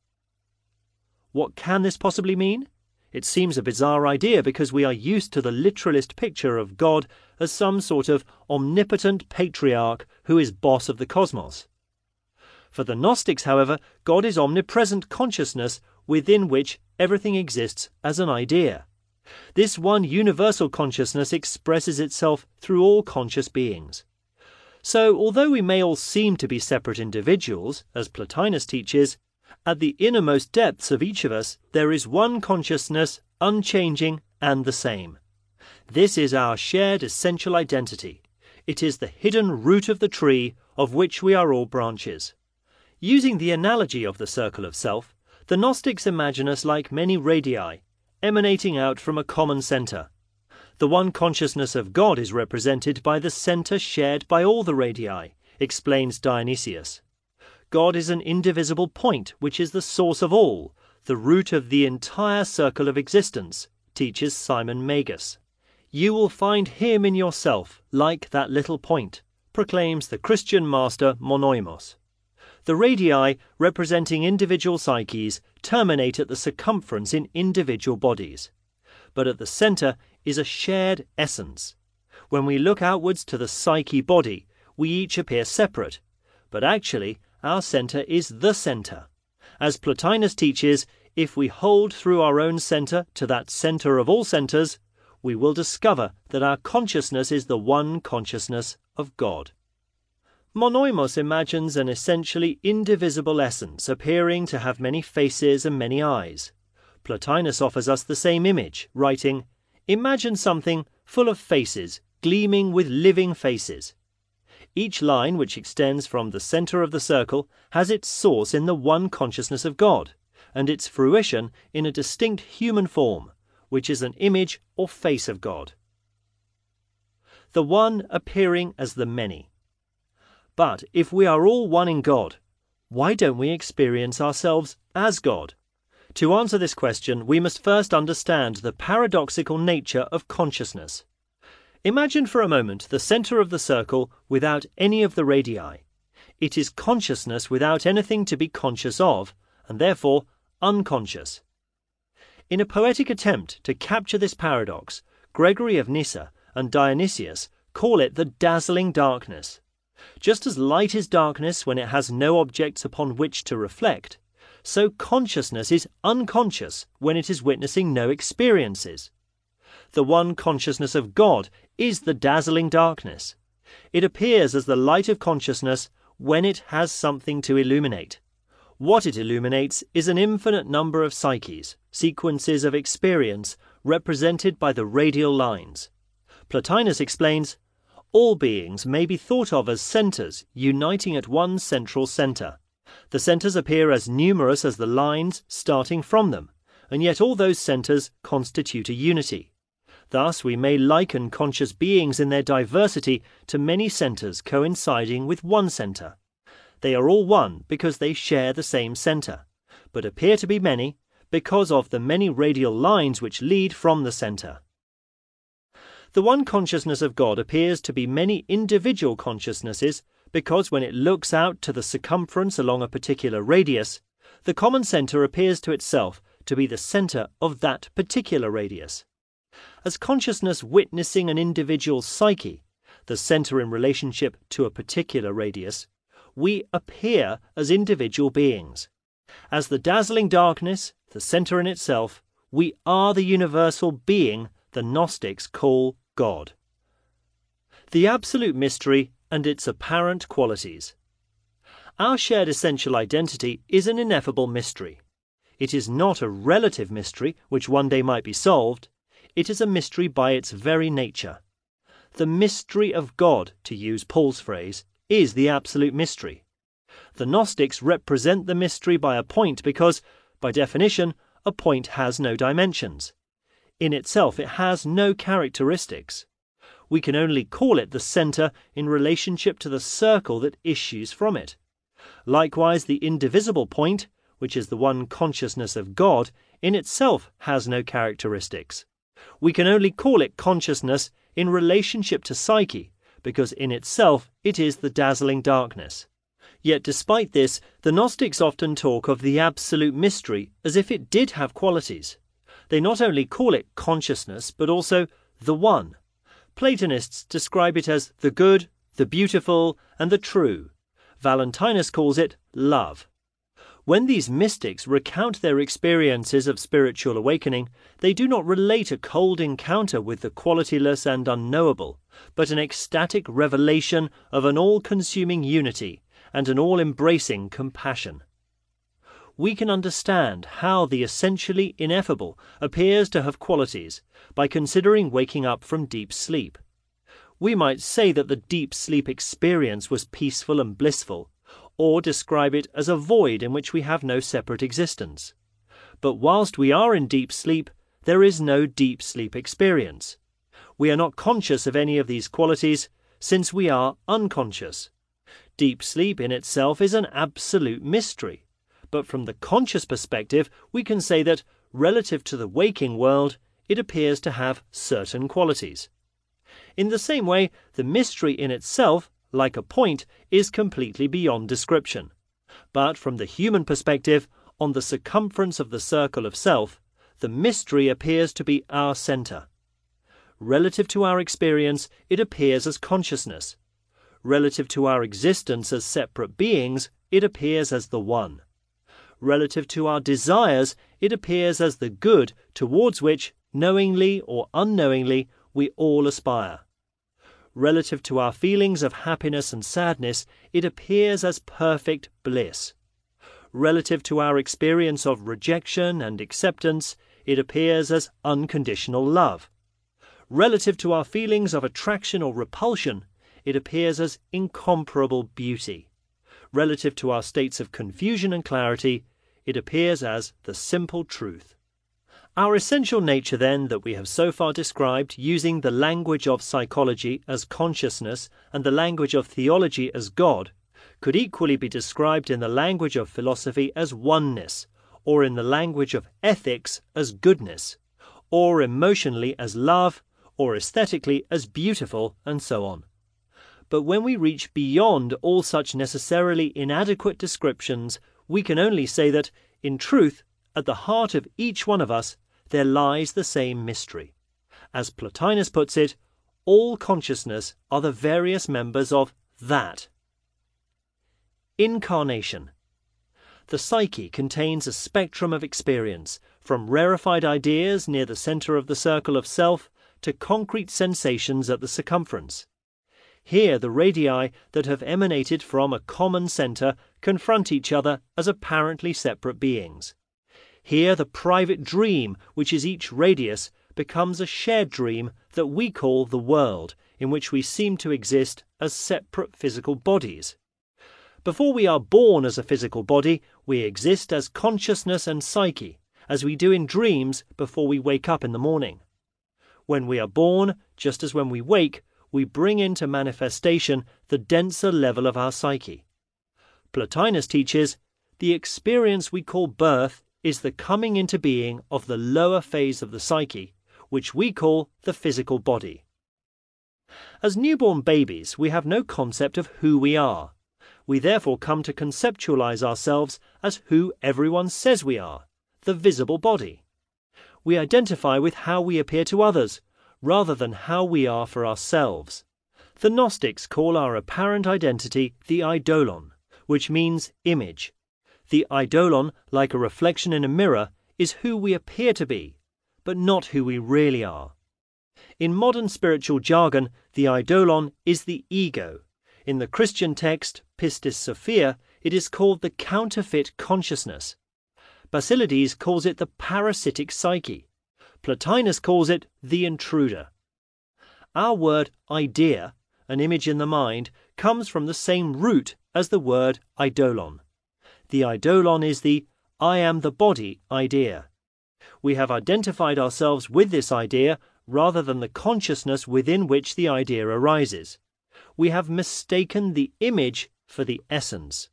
What can this possibly mean? It seems a bizarre idea because we are used to the literalist picture of God as some sort of omnipotent patriarch who is boss of the cosmos. For the Gnostics, however, God is omnipresent consciousness within which everything exists as an idea. This one universal consciousness expresses itself through all conscious beings. So, although we may all seem to be separate individuals, as Plotinus teaches, at the innermost depths of each of us there is one consciousness, unchanging and the same. This is our shared essential identity. It is the hidden root of the tree of which we are all branches. Using the analogy of the circle of self, the Gnostics imagine us like many radii, emanating out from a common centre. The one consciousness of God is represented by the centre shared by all the radii, explains Dionysius. God is an indivisible point which is the source of all, the root of the entire circle of existence, teaches Simon Magus. You will find him in yourself, like that little point, proclaims the Christian master Monoimos. The radii, representing individual psyches, terminate at the circumference in individual bodies. But at the centre is a shared essence. When we look outwards to the psyche body, we each appear separate, but actually our centre is the centre. As Plotinus teaches, if we hold through our own centre to that centre of all centres, we will discover that our consciousness is the one consciousness of God. Monoimos imagines an essentially indivisible essence appearing to have many faces and many eyes. Plotinus offers us the same image, writing, "Imagine something full of faces, gleaming with living faces." Each line which extends from the centre of the circle has its source in the one consciousness of God, and its fruition in a distinct human form, which is an image or face of God. The one appearing as the many. But if we are all one in God, why don't we experience ourselves as God? To answer this question, we must first understand the paradoxical nature of consciousness. Imagine for a moment the centre of the circle without any of the radii. It is consciousness without anything to be conscious of, and therefore unconscious. In a poetic attempt to capture this paradox, Gregory of Nyssa and Dionysius call it the dazzling darkness. Just as light is darkness when it has no objects upon which to reflect, so consciousness is unconscious when it is witnessing no experiences. The one consciousness of God is the dazzling darkness. It appears as the light of consciousness when it has something to illuminate. What it illuminates is an infinite number of psyches, sequences of experience represented by the radial lines. Plotinus explains, all beings may be thought of as centres uniting at one central centre. The centres appear as numerous as the lines starting from them, and yet all those centres constitute a unity. Thus we may liken conscious beings in their diversity to many centres coinciding with one centre. They are all one because they share the same centre, but appear to be many because of the many radial lines which lead from the centre. The one consciousness of God appears to be many individual consciousnesses because when it looks out to the circumference along a particular radius, the common centre appears to itself to be the centre of that particular radius. As consciousness witnessing an individual's psyche, the centre in relationship to a particular radius, we appear as individual beings. As the dazzling darkness, the centre in itself, we are the universal being the Gnostics call God. The absolute mystery and its apparent qualities. Our shared essential identity is an ineffable mystery. It is not a relative mystery which one day might be solved. It is a mystery by its very nature. The mystery of God, to use Paul's phrase, is the absolute mystery. The Gnostics represent the mystery by a point because, by definition, a point has no dimensions. In itself it has no characteristics. We can only call it the centre in relationship to the circle that issues from it. Likewise, the indivisible point, which is the one consciousness of God, in itself has no characteristics. We can only call it consciousness in relationship to psyche, because in itself it is the dazzling darkness. Yet despite this, the Gnostics often talk of the absolute mystery as if it did have qualities. They not only call it consciousness, but also the One. Platonists describe it as the good, the beautiful, and the true. Valentinus calls it love. When these mystics recount their experiences of spiritual awakening, they do not relate a cold encounter with the qualityless and unknowable, but an ecstatic revelation of an all-consuming unity and an all-embracing compassion. We can understand how the essentially ineffable appears to have qualities by considering waking up from deep sleep. We might say that the deep sleep experience was peaceful and blissful, or describe it as a void in which we have no separate existence. But whilst we are in deep sleep, there is no deep sleep experience. We are not conscious of any of these qualities, since we are unconscious. Deep sleep in itself is an absolute mystery, but from the conscious perspective we can say that, relative to the waking world, it appears to have certain qualities. In the same way, the mystery in itself, like a point, is completely beyond description. But from the human perspective, on the circumference of the circle of self, the mystery appears to be our centre. Relative to our experience, it appears as consciousness. Relative to our existence as separate beings, it appears as the One. Relative to our desires, it appears as the good towards which, knowingly or unknowingly, we all aspire. Relative to our feelings of happiness and sadness, it appears as perfect bliss. Relative to our experience of rejection and acceptance, it appears as unconditional love. Relative to our feelings of attraction or repulsion, it appears as incomparable beauty. Relative to our states of confusion and clarity, it appears as the simple truth. Our essential nature, then, that we have so far described using the language of psychology as consciousness and the language of theology as God, could equally be described in the language of philosophy as oneness, or in the language of ethics as goodness, or emotionally as love, or aesthetically as beautiful, and so on. But when we reach beyond all such necessarily inadequate descriptions, we can only say that, in truth, at the heart of each one of us, there lies the same mystery. As Plotinus puts it, all consciousness are the various members of that. Incarnation. The psyche contains a spectrum of experience, from rarefied ideas near the centre of the circle of self to concrete sensations at the circumference. Here the radii that have emanated from a common centre confront each other as apparently separate beings. Here the private dream, which is each radius, becomes a shared dream that we call the world, in which we seem to exist as separate physical bodies. Before we are born as a physical body, we exist as consciousness and psyche, as we do in dreams before we wake up in the morning. When we are born, just as when we wake, we bring into manifestation the denser level of our psyche. Plotinus teaches, the experience we call birth is the coming into being of the lower phase of the psyche, which we call the physical body. As newborn babies, we have no concept of who we are. We therefore come to conceptualize ourselves as who everyone says we are, the visible body. We identify with how we appear to others, rather than how we are for ourselves. The Gnostics call our apparent identity the eidolon, which means image. The eidolon, like a reflection in a mirror, is who we appear to be, but not who we really are. In modern spiritual jargon, the eidolon is the ego. In the Christian text, Pistis Sophia, it is called the counterfeit consciousness. Basilides calls it the parasitic psyche. Plotinus calls it the intruder. Our word idea, an image in the mind, comes from the same root as the word eidolon. The eidolon is the I am the body idea. We have identified ourselves with this idea rather than the consciousness within which the idea arises. We have mistaken the image for the essence.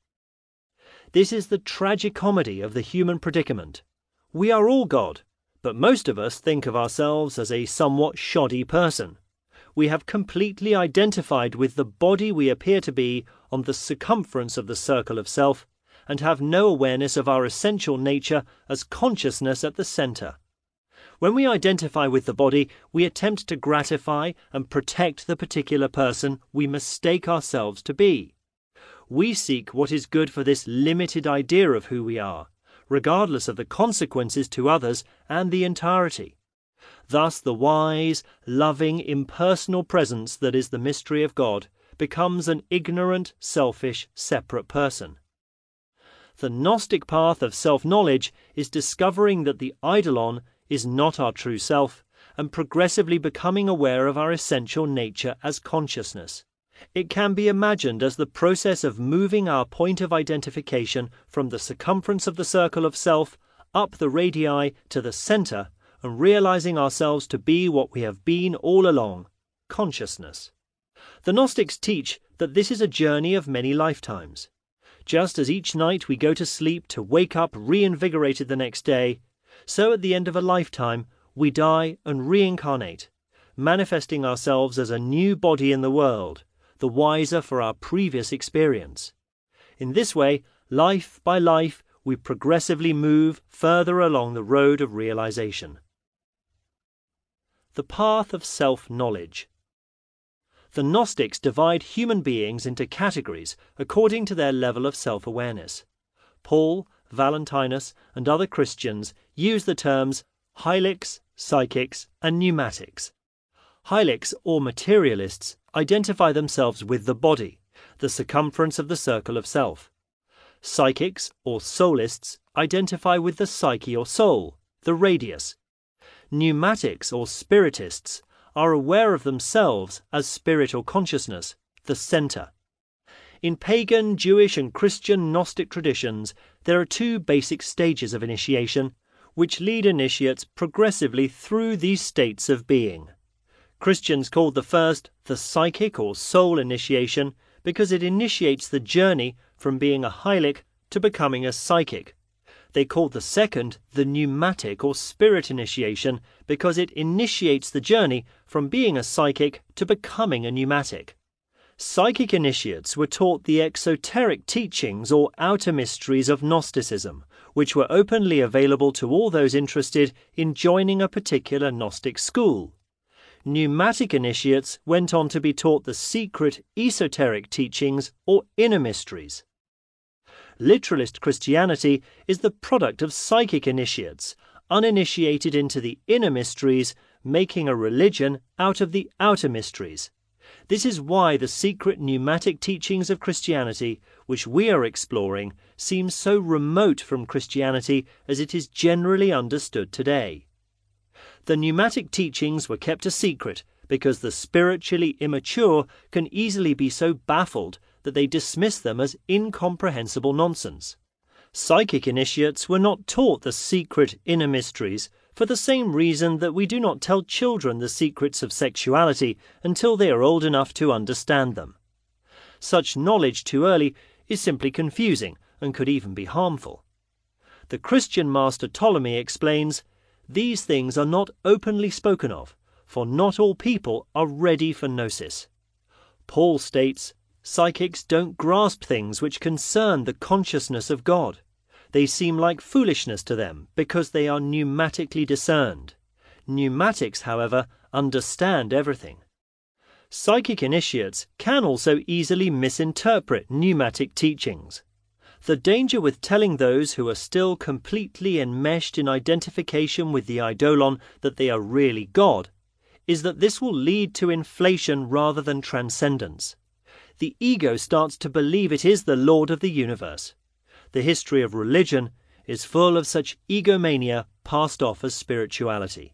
This is the tragicomedy of the human predicament. We are all God, but most of us think of ourselves as a somewhat shoddy person. We have completely identified with the body we appear to be on the circumference of the circle of self, and have no awareness of our essential nature as consciousness at the center. When we identify with the body, we attempt to gratify and protect the particular person we mistake ourselves to be. We seek what is good for this limited idea of who we are, regardless of the consequences to others and the entirety. Thus the wise, loving, impersonal presence that is the mystery of God becomes an ignorant, selfish, separate person. The Gnostic path of self-knowledge is discovering that the eidolon is not our true self, and progressively becoming aware of our essential nature as consciousness. It can be imagined as the process of moving our point of identification from the circumference of the circle of self up the radii to the center, and realizing ourselves to be what we have been all along, consciousness. The Gnostics teach that this is a journey of many lifetimes. Just as each night we go to sleep to wake up reinvigorated the next day, so at the end of a lifetime we die and reincarnate, manifesting ourselves as a new body in the world, the wiser for our previous experience. In this way, life by life, we progressively move further along the road of realization. The path of self-knowledge. The Gnostics divide human beings into categories according to their level of self-awareness. Paul, Valentinus, and other Christians use the terms hylics, psychics, and pneumatics. Hylics, or materialists, identify themselves with the body, the circumference of the circle of self. Psychics, or soulists, identify with the psyche or soul, the radius. Pneumatics, or spiritists, are aware of themselves as spirit or consciousness, the center. In pagan, Jewish, and Christian Gnostic traditions, there are two basic stages of initiation, which lead initiates progressively through these states of being. Christians call the first the psychic or soul initiation because it initiates the journey from being a hylic to becoming a psychic. They call the second the pneumatic or spirit initiation because it initiates the journey from being a psychic to becoming a pneumatic. Psychic initiates were taught the exoteric teachings or outer mysteries of Gnosticism, which were openly available to all those interested in joining a particular Gnostic school. Pneumatic initiates went on to be taught the secret esoteric teachings or inner mysteries. Literalist Christianity is the product of psychic initiates, uninitiated into the inner mysteries, making a religion out of the outer mysteries. This is why the secret pneumatic teachings of Christianity, which we are exploring, seem so remote from Christianity as it is generally understood today. The pneumatic teachings were kept a secret because the spiritually immature can easily be so baffled that they dismiss them as incomprehensible nonsense. Psychic initiates were not taught the secret inner mysteries for the same reason that we do not tell children the secrets of sexuality until they are old enough to understand them. Such knowledge too early is simply confusing and could even be harmful. The Christian master Ptolemy explains, "These things are not openly spoken of, for not all people are ready for gnosis. Paul states, psychics don't grasp things which concern the consciousness of God. They seem like foolishness to them because they are pneumatically discerned. Pneumatics, however, understand everything. Psychic initiates can also easily misinterpret pneumatic teachings. The danger with telling those who are still completely enmeshed in identification with the eidolon that they are really God is that this will lead to inflation rather than transcendence. The ego starts to believe it is the Lord of the universe. The history of religion is full of such egomania passed off as spirituality.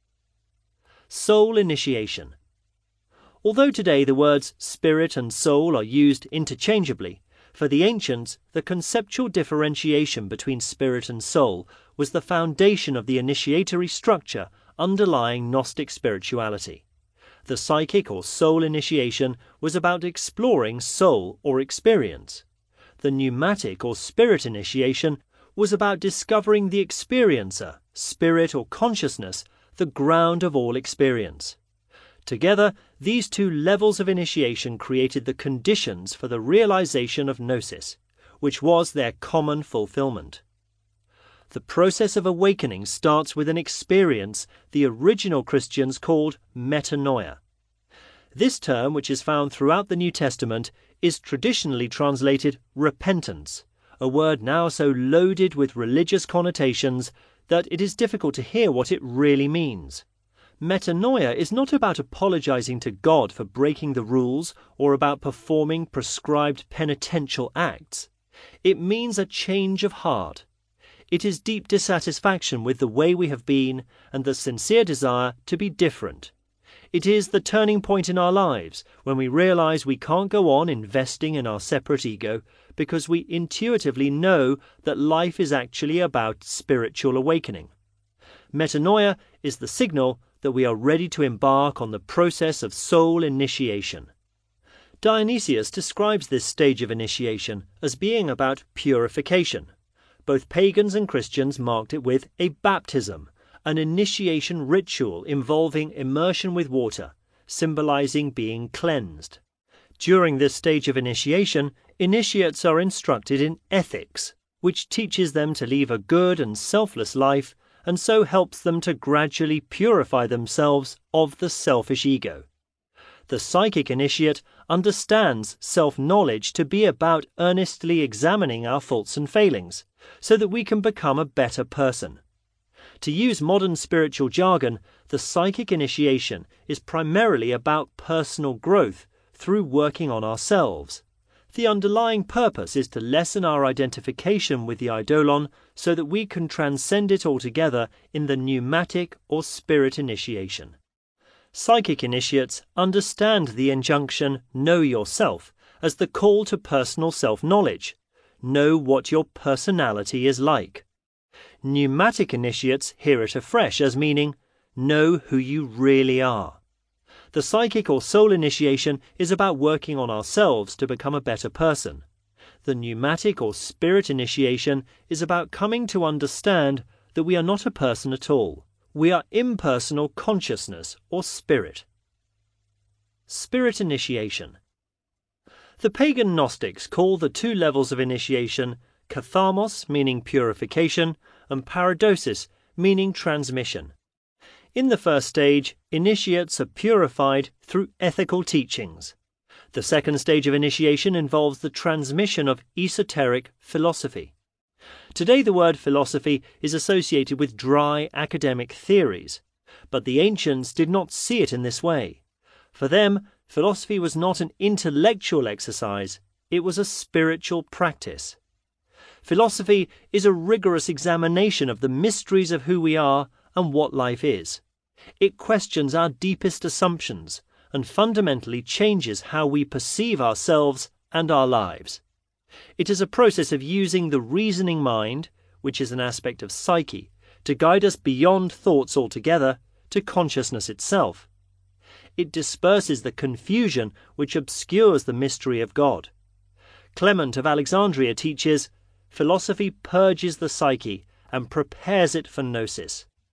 Soul initiation. Although today the words spirit and soul are used interchangeably, for the ancients the conceptual differentiation between spirit and soul was the foundation of the initiatory structure underlying Gnostic spirituality. The psychic or soul initiation was about exploring soul or experience. The pneumatic or spirit initiation was about discovering the experiencer, spirit or consciousness, the ground of all experience. Together, these two levels of initiation created the conditions for the realization of gnosis, which was their common fulfillment. The process of awakening starts with an experience the original Christians called metanoia. This term, which is found throughout the New Testament, is traditionally translated repentance, a word now so loaded with religious connotations that it is difficult to hear what it really means. Metanoia is not about apologizing to God for breaking the rules or about performing prescribed penitential acts. It means a change of heart. It is deep dissatisfaction with the way we have been and the sincere desire to be different. It is the turning point in our lives when we realize we can't go on investing in our separate ego because we intuitively know that life is actually about spiritual awakening. Metanoia is the signal that we are ready to embark on the process of soul initiation. Dionysius describes this stage of initiation as being about purification. Both pagans and Christians marked it with a baptism, an initiation ritual involving immersion with water, symbolizing being cleansed. During this stage of initiation, initiates are instructed in ethics, which teaches them to lead a good and selfless life and so helps them to gradually purify themselves of the selfish ego. The psychic initiate understands self-knowledge to be about earnestly examining our faults and failings, so that we can become a better person. To use modern spiritual jargon, the psychic initiation is primarily about personal growth through working on ourselves. The underlying purpose is to lessen our identification with the eidolon so that we can transcend it altogether in the pneumatic or spirit initiation. Psychic initiates understand the injunction, know yourself, as the call to personal self-knowledge. Know what your personality is like. Pneumatic initiates hear it afresh as meaning, know who you really are. The psychic or soul initiation is about working on ourselves to become a better person. The pneumatic or spirit initiation is about coming to understand that we are not a person at all. We are impersonal consciousness or spirit. Spirit initiation. The pagan Gnostics call the two levels of initiation kathamos, meaning purification, and paradosis, meaning transmission. In the first stage, initiates are purified through ethical teachings. The second stage of initiation involves the transmission of esoteric philosophy. Today the word philosophy is associated with dry academic theories, but the ancients did not see it in this way. For them, philosophy was not an intellectual exercise, it was a spiritual practice. Philosophy is a rigorous examination of the mysteries of who we are and what life is. It questions our deepest assumptions and fundamentally changes how we perceive ourselves and our lives. It is a process of using the reasoning mind, which is an aspect of psyche, to guide us beyond thoughts altogether to consciousness itself. It disperses the confusion which obscures the mystery of God. Clement of Alexandria teaches, philosophy purges the psyche and prepares it for gnosis.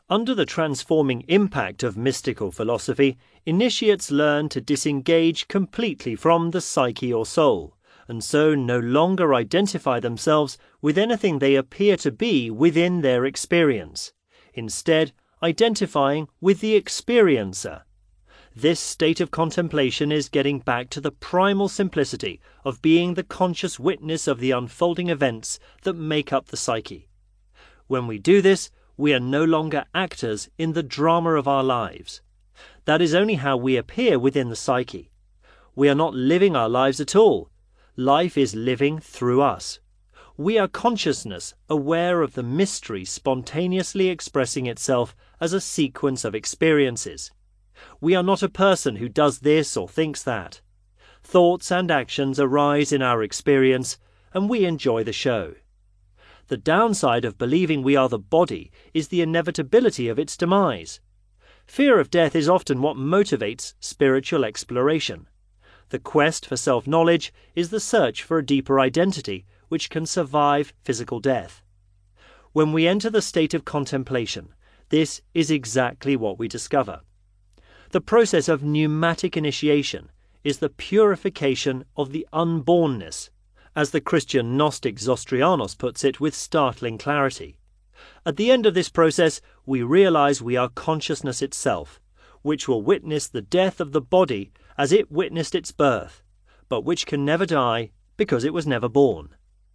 Under the transforming impact of mystical philosophy, initiates learn to disengage completely from the psyche or soul, and so no longer identify themselves with anything they appear to be within their experience, instead identifying with the experiencer. This state of contemplation is getting back to the primal simplicity of being the conscious witness of the unfolding events that make up the psyche. When we do this, we are no longer actors in the drama of our lives. That is only how we appear within the psyche. We are not living our lives at all. Life is living through us. We are consciousness aware of the mystery spontaneously expressing itself as a sequence of experiences. We are not a person who does this or thinks that. Thoughts and actions arise in our experience, and we enjoy the show. The downside of believing we are the body is the inevitability of its demise. Fear of death is often what motivates spiritual exploration. The quest for self-knowledge is the search for a deeper identity which can survive physical death. When we enter the state of contemplation, this is exactly what we discover. The process of pneumatic initiation is the purification of the unbornness, as the Christian Gnostic Zostrianos puts it with startling clarity. At the end of this process, we realize we are consciousness itself, which will witness the death of the body as it witnessed its birth, but which can never die because it was never born.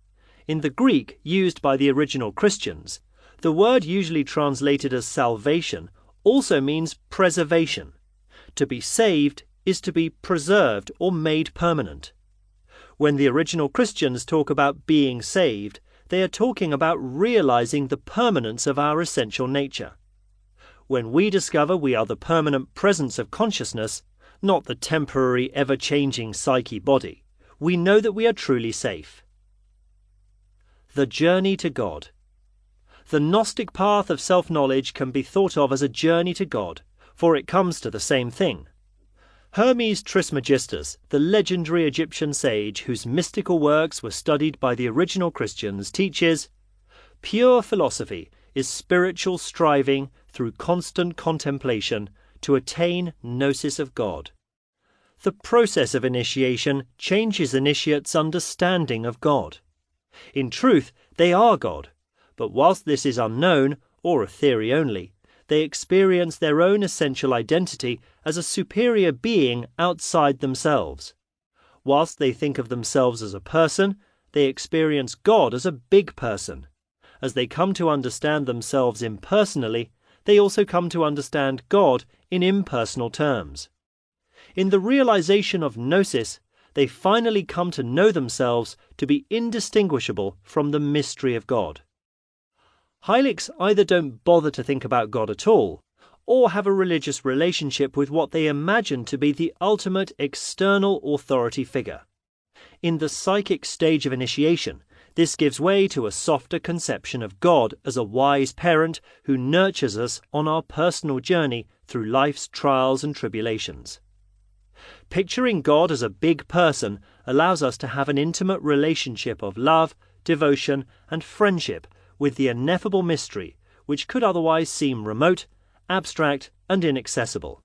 In the Greek used by the original Christians, the word usually translated as salvation also means preservation. To be saved is to be preserved or made permanent. When the original Christians talk about being saved, they are talking about realizing the permanence of our essential nature. When we discover we are the permanent presence of consciousness, not the temporary, ever-changing psyche body, we know that we are truly safe. The journey to God. The Gnostic path of self-knowledge can be thought of as a journey to God, for it comes to the same thing. Hermes Trismegistus, the legendary Egyptian sage whose mystical works were studied by the original Christians, teaches, "Pure philosophy is spiritual striving through constant contemplation to attain gnosis of God." The process of initiation changes initiates' understanding of God. In truth, they are God, but whilst this is unknown, or a theory only, they experience their own essential identity as a superior being outside themselves. Whilst they think of themselves as a person, they experience God as a big person. As they come to understand themselves impersonally, they also come to understand God in impersonal terms. In the realization of gnosis, they finally come to know themselves to be indistinguishable from the mystery of God. Hylics either don't bother to think about God at all, or have a religious relationship with what they imagine to be the ultimate external authority figure. In the psychic stage of initiation, this gives way to a softer conception of God as a wise parent who nurtures us on our personal journey through life's trials and tribulations. Picturing God as a big person allows us to have an intimate relationship of love, devotion, and friendship with the ineffable mystery, which could otherwise seem remote, abstract, and inaccessible.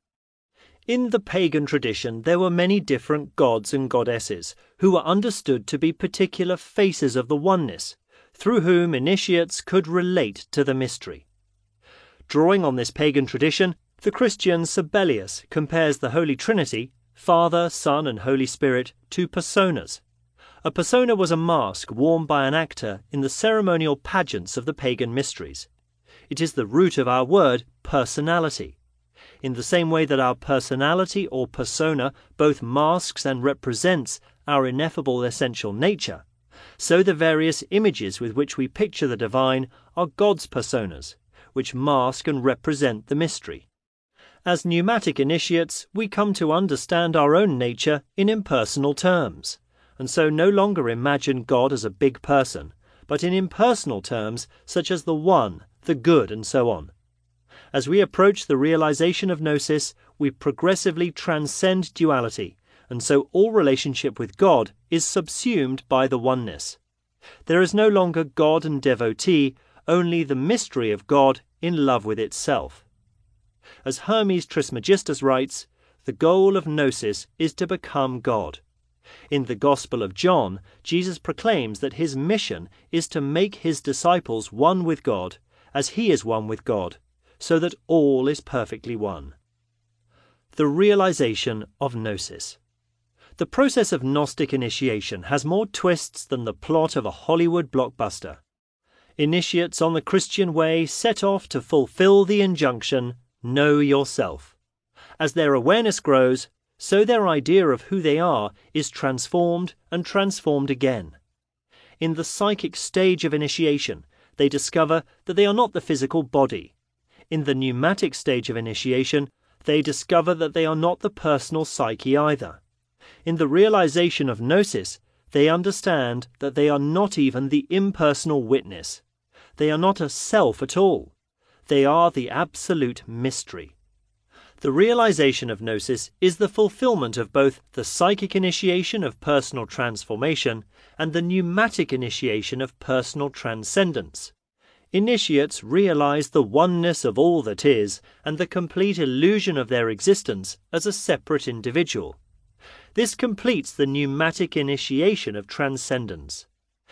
In the pagan tradition, there were many different gods and goddesses who were understood to be particular faces of the oneness, through whom initiates could relate to the mystery. Drawing on this pagan tradition, the Christian Sabellius compares the Holy Trinity, Father, Son, and Holy Spirit, to personas. A persona was a mask worn by an actor in the ceremonial pageants of the pagan mysteries. It is the root of our word personality. In the same way that our personality or persona both masks and represents our ineffable essential nature, so the various images with which we picture the divine are God's personas, which mask and represent the mystery. As pneumatic initiates, we come to understand our own nature in impersonal terms, and so no longer imagine God as a big person, but in impersonal terms such as the One, the Good, and so on. As we approach the realization of gnosis, we progressively transcend duality, and so all relationship with God is subsumed by the oneness. There is no longer God and devotee, only the mystery of God in love with itself. As Hermes Trismegistus writes, the goal of gnosis is to become God. In the Gospel of John, Jesus proclaims that his mission is to make his disciples one with God, as he is one with God, so that all is perfectly one. The realization of gnosis. The process of Gnostic initiation has more twists than the plot of a Hollywood blockbuster. Initiates on the Christian way set off to fulfill the injunction, know yourself. As their awareness grows, so their idea of who they are is transformed and transformed again. In the psychic stage of initiation, they discover that they are not the physical body. In the pneumatic stage of initiation, they discover that they are not the personal psyche either. In the realization of gnosis, they understand that they are not even the impersonal witness. They are not a self at all. They are the absolute mystery. The realization of gnosis is the fulfillment of both the psychic initiation of personal transformation and the pneumatic initiation of personal transcendence. Initiates realize the oneness of all that is and the complete illusion of their existence as a separate individual. This completes the pneumatic initiation of transcendence.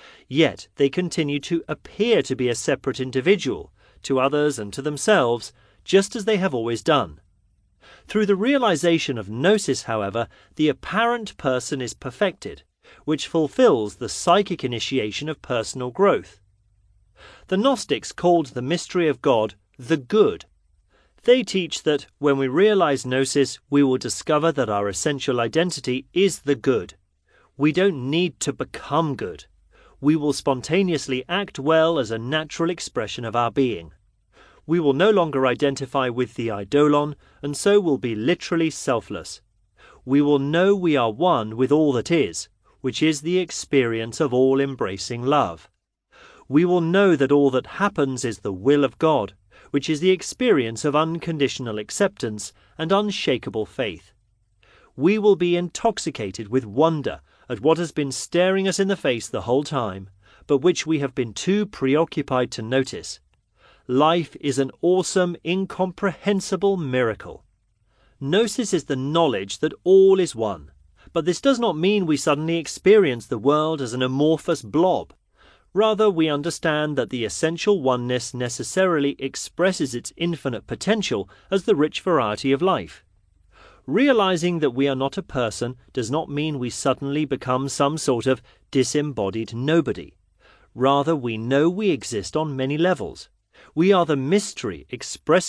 Yet they continue to appear to be a separate individual, to others and to themselves, just as they have always done. Through the realization of gnosis, however, the apparent person is perfected, which fulfills the psychic initiation of personal growth. The Gnostics called the mystery of God the good. They teach that when we realize gnosis, we will discover that our essential identity is the good. We don't need to become good. We will spontaneously act well as a natural expression of our being. We will no longer identify with the eidolon, and so will be literally selfless. We will know we are one with all that is, which is the experience of all-embracing love. We will know that all that happens is the will of God, which is the experience of unconditional acceptance and unshakable faith. We will be intoxicated with wonder at what has been staring us in the face the whole time, but which we have been too preoccupied to notice. Life is an awesome, incomprehensible miracle. Gnosis is the knowledge that all is one, but this does not mean we suddenly experience the world as an amorphous blob. Rather, we understand that the essential oneness necessarily expresses its infinite potential as the rich variety of life. Realizing that we are not a person does not mean we suddenly become some sort of disembodied nobody. Rather, we know we exist on many levels. We are the mystery expressing